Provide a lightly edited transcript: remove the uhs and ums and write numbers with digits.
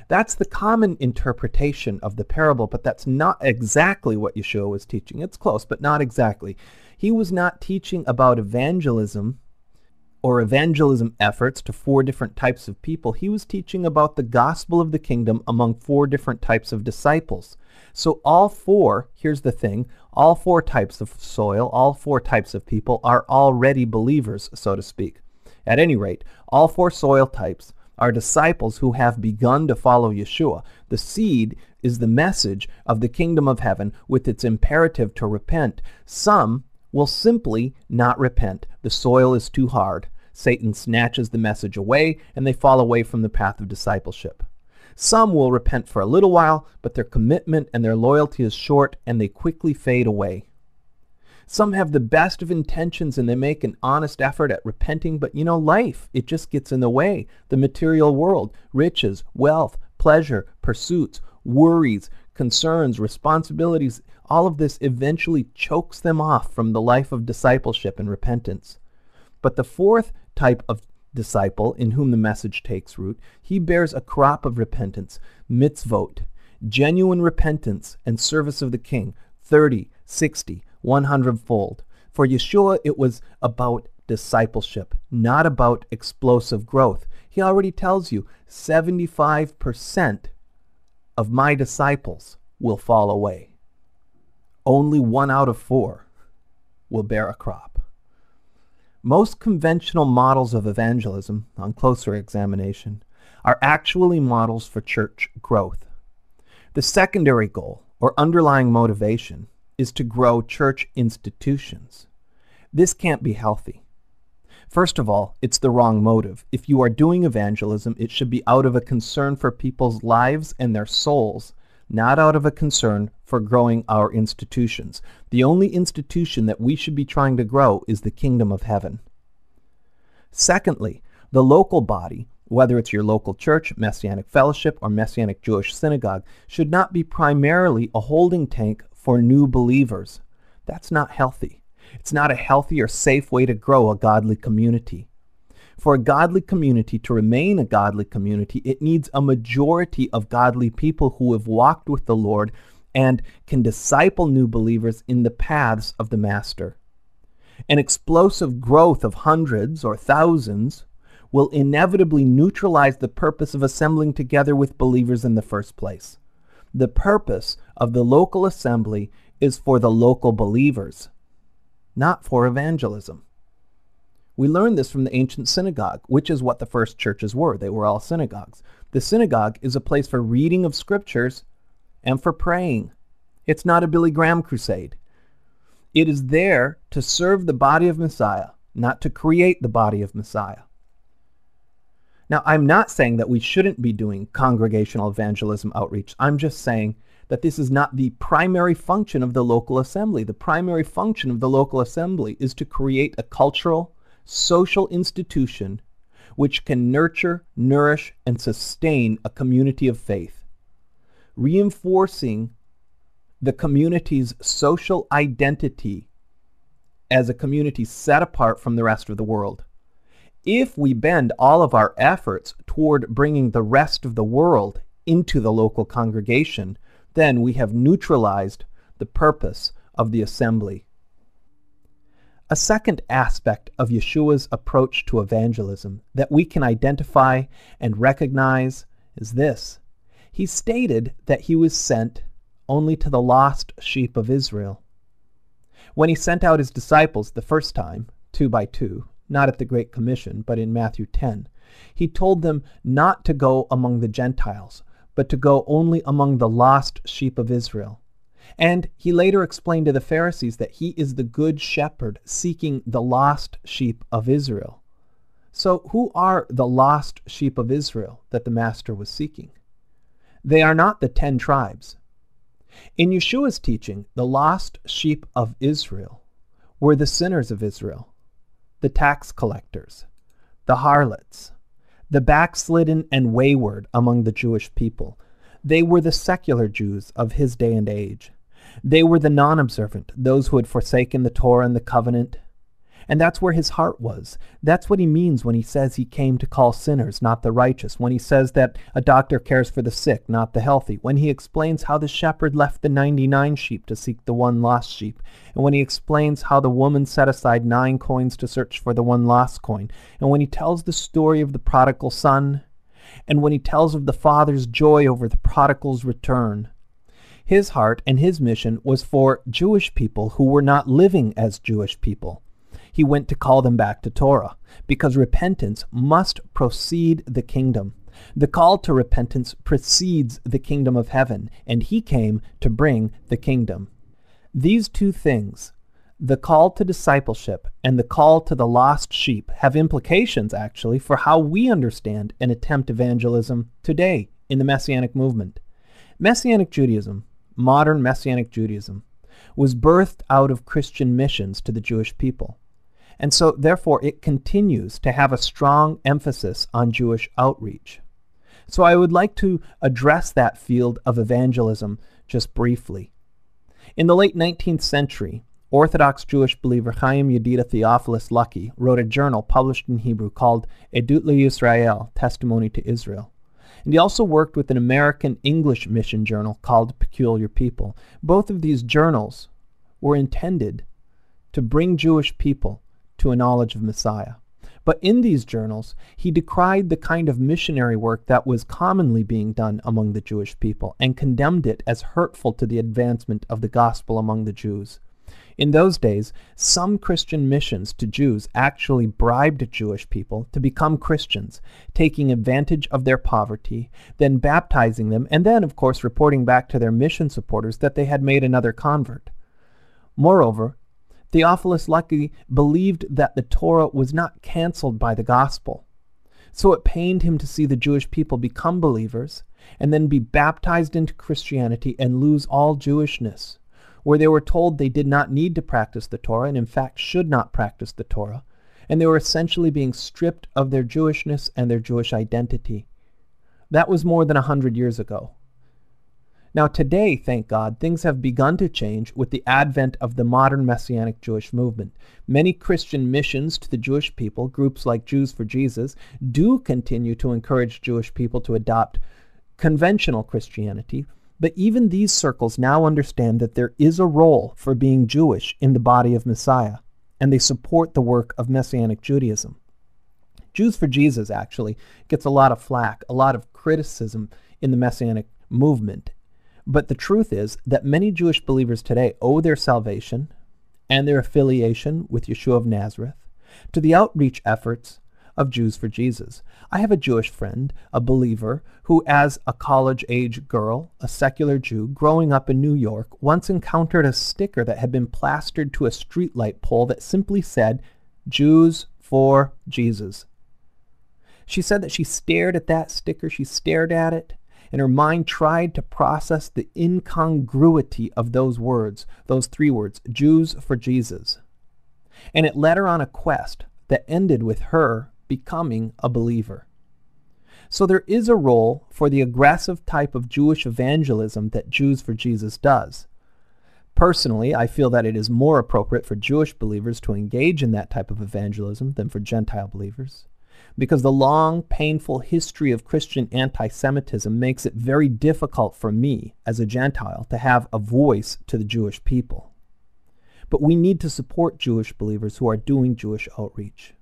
That's the common interpretation of the parable, but that's not exactly what Yeshua was teaching. It's close, but not exactly. He was not teaching about evangelism or evangelism efforts to 4 different types of people. He was teaching about the gospel of the kingdom among 4 different types of disciples. So all 4, here's the thing, all 4 types of soil, all 4 types of people are already believers, so to speak. At any rate, all 4 soil types are disciples who have begun to follow Yeshua. The seed is the message of the kingdom of heaven with its imperative to repent. Some will simply not repent. The soil is too hard. Satan snatches the message away, and they fall away from the path of discipleship. Some will repent for a little while, but their commitment and their loyalty is short, and they quickly fade away. Some have the best of intentions and they make an honest effort at repenting, but life, it just gets in the way. The material world, riches, wealth, pleasure, pursuits, worries, concerns, responsibilities, all of this eventually chokes them off from the life of discipleship and repentance. But the 4th type of disciple in whom the message takes root, he bears a crop of repentance, mitzvot, genuine repentance and service of the king, 30, 60, 100-fold. For Yeshua, it was about discipleship, not about explosive growth. He already tells you 75% of my disciples will fall away. Only 1 out of 4 will bear a crop. Most conventional models of evangelism, on closer examination, are actually models for church growth. The secondary goal, or underlying motivation, is to grow church institutions. This can't be healthy. First of all, it's the wrong motive. If you are doing evangelism, it should be out of a concern for people's lives and their souls, not out of a concern for growing our institutions. The only institution that we should be trying to grow is the kingdom of heaven. Secondly, the local body, whether it's your local church, Messianic Fellowship, or Messianic Jewish Synagogue, should not be primarily a holding tank for new believers. That's not healthy. It's not a healthy or safe way to grow a godly community. For a godly community to remain a godly community, it needs a majority of godly people who have walked with the Lord and can disciple new believers in the paths of the Master. An explosive growth of hundreds or thousands will inevitably neutralize the purpose of assembling together with believers in the first place. The purpose of the local assembly is for the local believers, not for evangelism. We learned this from the ancient synagogue, which is what the first churches were. They were all synagogues. The synagogue is a place for reading of scriptures and for praying. It's not a Billy Graham crusade. It is there to serve the body of Messiah, not to create the body of Messiah. Now, I'm not saying that we shouldn't be doing congregational evangelism outreach. I'm just saying that this is not the primary function of the local assembly. The primary function of the local assembly is to create a cultural, social institution which can nurture, nourish, and sustain a community of faith, reinforcing the community's social identity as a community set apart from the rest of the world. If we bend all of our efforts toward bringing the rest of the world into the local congregation, then we have neutralized the purpose of the assembly. A second aspect of Yeshua's approach to evangelism that we can identify and recognize is this. He stated that he was sent only to the lost sheep of Israel. When he sent out his disciples the first time, 2 by 2, not at the Great Commission, but in Matthew 10, he told them not to go among the Gentiles, but to go only among the lost sheep of Israel. And he later explained to the Pharisees that he is the good shepherd seeking the lost sheep of Israel. So who are the lost sheep of Israel that the Master was seeking? They are not the 10 tribes. In Yeshua's teaching, the lost sheep of Israel were the sinners of Israel, the tax collectors, the harlots, the backslidden and wayward among the Jewish people. They were the secular Jews of his day and age. They were the non-observant, those who had forsaken the Torah and the covenant. And that's where his heart was. That's what he means when he says he came to call sinners, not the righteous. When he says that a doctor cares for the sick, not the healthy. When he explains how the shepherd left the 99 sheep to seek the one lost sheep. And when he explains how the woman set aside 9 coins to search for the one lost coin. And when he tells the story of the prodigal son. And when he tells of the father's joy over the prodigal's return. His heart and his mission was for Jewish people who were not living as Jewish people. He went to call them back to Torah, because repentance must precede the kingdom. The call to repentance precedes the kingdom of heaven, and he came to bring the kingdom. These two things, the call to discipleship and the call to the lost sheep, have implications, actually, for how we understand and attempt evangelism today in the Messianic movement. Messianic Judaism, modern Messianic Judaism, was birthed out of Christian missions to the Jewish people. And so, therefore, it continues to have a strong emphasis on Jewish outreach. So I would like to address that field of evangelism just briefly. In the late 19th century, Orthodox Jewish believer Chaim Yedida Theophilus Lucky wrote a journal published in Hebrew called Edut LeYisrael, Testimony to Israel. And he also worked with an American English mission journal called Peculiar People. Both of these journals were intended to bring Jewish people to a knowledge of Messiah. But in these journals, he decried the kind of missionary work that was commonly being done among the Jewish people and condemned it as hurtful to the advancement of the gospel among the Jews. In those days, some Christian missions to Jews actually bribed Jewish people to become Christians, taking advantage of their poverty, then baptizing them, and then, of course, reporting back to their mission supporters that they had made another convert. Moreover, Theophilus Lucky believed that the Torah was not canceled by the gospel. So it pained him to see the Jewish people become believers and then be baptized into Christianity and lose all Jewishness, where they were told they did not need to practice the Torah and in fact should not practice the Torah, and they were essentially being stripped of their Jewishness and their Jewish identity. That was more than 100 years ago. Now today, thank God, things have begun to change with the advent of the modern Messianic Jewish movement. Many Christian missions to the Jewish people, groups like Jews for Jesus, do continue to encourage Jewish people to adopt conventional Christianity, but even these circles now understand that there is a role for being Jewish in the body of Messiah, and they support the work of Messianic Judaism. Jews for Jesus actually gets a lot of flack, a lot of criticism in the Messianic movement. But the truth is that many Jewish believers today owe their salvation and their affiliation with Yeshua of Nazareth to the outreach efforts of Jews for Jesus. I have a Jewish friend, a believer, who as a college-age girl, a secular Jew, growing up in New York, once encountered a sticker that had been plastered to a streetlight pole that simply said, "Jews for Jesus." She said that she stared at that sticker, she stared at it, and her mind tried to process the incongruity of those words, those 3 words, Jews for Jesus. And it led her on a quest that ended with her becoming a believer. So there is a role for the aggressive type of Jewish evangelism that Jews for Jesus does. Personally, I feel that it is more appropriate for Jewish believers to engage in that type of evangelism than for Gentile believers, because the long, painful history of Christian anti-Semitism makes it very difficult for me, as a Gentile, to have a voice to the Jewish people. But we need to support Jewish believers who are doing Jewish outreach.